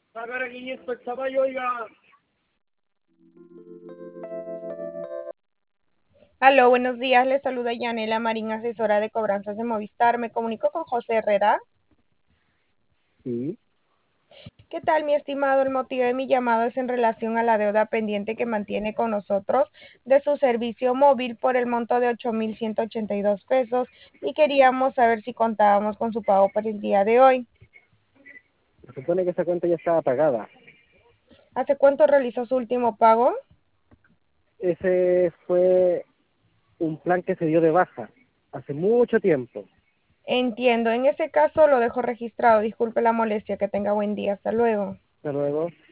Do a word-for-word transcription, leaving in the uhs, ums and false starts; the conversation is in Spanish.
Aló, buenos días. Les saluda Yanela Marín, asesora de cobranzas de Movistar. Me comunico con José Herrera. Sí, ¿Qué tal, mi estimado? El motivo de mi llamado es en relación a la deuda pendiente que mantiene con nosotros de su servicio móvil por el monto de ocho mil ciento ochenta y dos pesos y queríamos saber si contábamos con su pago para el día de hoy. se supone que esa cuenta ya estaba pagada. ¿Hace cuánto realizó su último pago? Ese fue un plan que se dio de baja hace mucho tiempo. Entiendo. En ese caso lo dejo registrado. Disculpe la molestia. Que tenga buen día. Hasta luego. Hasta luego.